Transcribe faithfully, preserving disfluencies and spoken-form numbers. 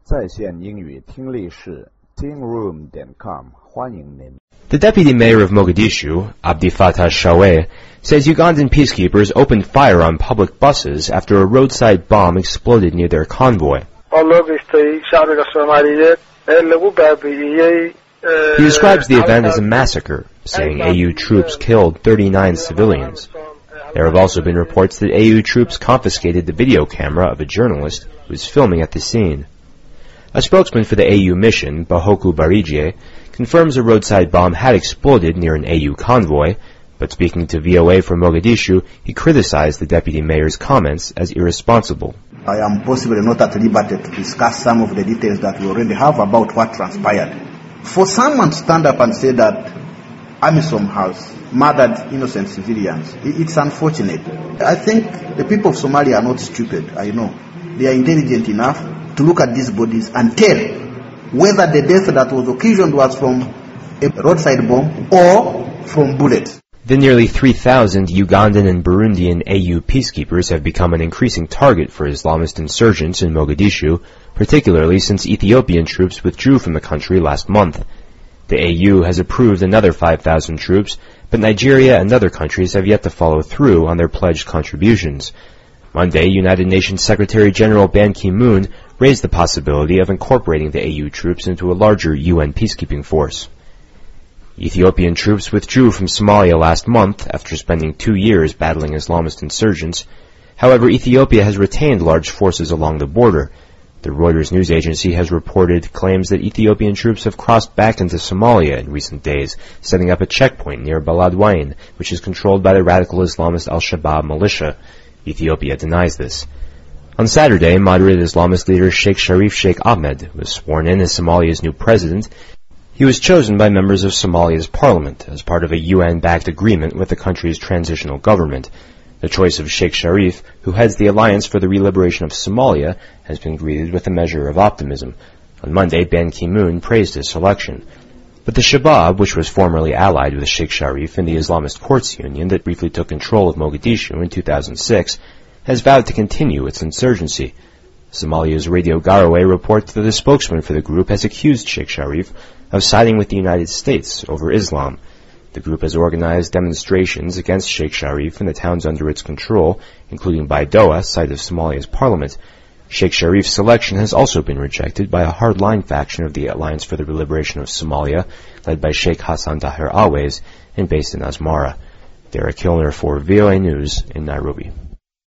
在线英语听力室 tingroom dot com 欢迎您。 The deputy mayor of Mogadishu, Abdi Fattah Shaweh, says Ugandan peacekeepers opened fire on public buses after a roadside bomb exploded near their convoy. He describes the event as a massacre, saying A U troops killed thirty-nine civilians. There have also been reports that A U troops confiscated the video camera of a journalist who was filming at the scene. A spokesman for the A U mission, Bahoku Barijie, confirms a roadside bomb had exploded near an A U convoy, but speaking to V O A from Mogadishu, he criticized the deputy mayor's comments as irresponsible. I am possibly not at liberty to discuss some of the details that we already have about what transpired. For someone to stand up and say that AMISOM has murdered innocent civilians, it's unfortunate. I think the people of Somalia are not stupid, I know. They are intelligent enough to look at these bodies and tell whether the death that was occasioned was from a roadside bomb or from bullets. The nearly three thousand Ugandan and Burundian A U peacekeepers have become an increasing target for Islamist insurgents in Mogadishu, particularly since Ethiopian troops withdrew from the country last month. The A U has approved another five thousand troops, but Nigeria and other countries have yet to follow through on their pledged contributions. Monday, United Nations Secretary-General Ban Ki-moon raised the possibility of incorporating the A U troops into a larger U N peacekeeping force. Ethiopian troops withdrew from Somalia last month after spending two years battling Islamist insurgents. However, Ethiopia has retained large forces along the border. The Reuters news agency has reported claims that Ethiopian troops have crossed back into Somalia in recent days, setting up a checkpoint near Baladweyne, which is controlled by the radical Islamist Al-Shabaab militia. Ethiopia denies this. On Saturday, moderate Islamist leader Sheikh Sharif Sheikh Ahmed was sworn in as Somalia's new president. He was chosen by members of Somalia's parliament as part of a U N-backed agreement with the country's transitional government. The choice of Sheikh Sharif, who heads the Alliance for the Re-Liberation of Somalia, has been greeted with a measure of optimism. On Monday, Ban Ki-moon praised his selection. But the Shabaab, which was formerly allied with Sheikh Sharif in the Islamist Courts Union that briefly took control of Mogadishu in two thousand six, has vowed to continue its insurgency. Somalia's Radio Garowe reports that a spokesman for the group has accused Sheikh Sharif of siding with the United States over Islam. The group has organized demonstrations against Sheikh Sharif in the towns under its control, including Baidoa, site of Somalia's parliament. Sheikh Sharif's selection has also been rejected by a hardline faction of the Alliance for the Liberation of Somalia, led by Sheikh Hassan Tahir Awais and based in Asmara. Derek Kilner for V O A News in Nairobi.